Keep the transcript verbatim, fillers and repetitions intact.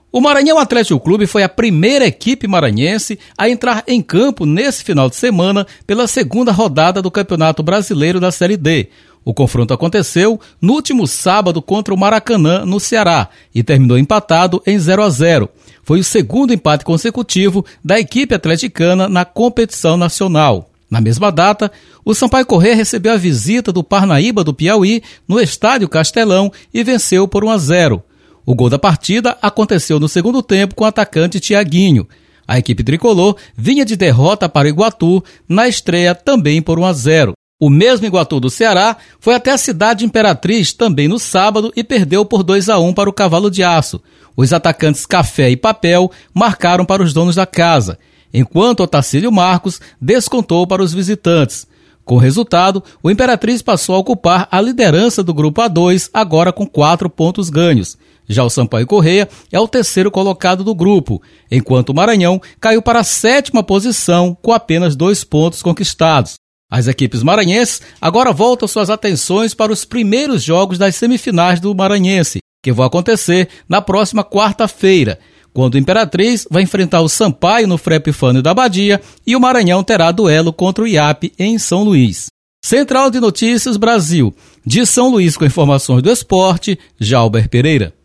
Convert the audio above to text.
O Maranhão Atlético Clube foi a primeira equipe maranhense a entrar em campo nesse final de semana pela segunda rodada do Campeonato Brasileiro da Série D. O confronto aconteceu no último sábado contra o Maracanã, no Ceará, e terminou empatado em zero a zero. Foi o segundo empate consecutivo da equipe atleticana na competição nacional. Na mesma data, o Sampaio Corrêa recebeu a visita do Parnaíba do Piauí no Estádio Castelão e venceu por um a zero. O gol da partida aconteceu no segundo tempo com o atacante Thiaguinho. A equipe tricolor vinha de derrota para o Iguatu na estreia também por um a zero. O mesmo Iguatu do Ceará foi até a cidade Imperatriz também no sábado e perdeu por dois a um para o Cavalo de Aço. Os atacantes Café e Papel marcaram para os donos da casa, enquanto Otacílio Marcos descontou para os visitantes. Com o resultado, o Imperatriz passou a ocupar a liderança do grupo A dois, agora com quatro pontos ganhos. Já o Sampaio Corrêa é o terceiro colocado do grupo, enquanto o Maranhão caiu para a sétima posição com apenas dois pontos conquistados. As equipes maranhenses agora voltam suas atenções para os primeiros jogos das semifinais do Maranhense, que vão acontecer na próxima quarta-feira, quando o Imperatriz vai enfrentar o Sampaio no Frei Epifânio da Abadia e o Maranhão terá duelo contra o I A P em São Luís. Central de Notícias Brasil, de São Luís com informações do esporte, Jalber Pereira.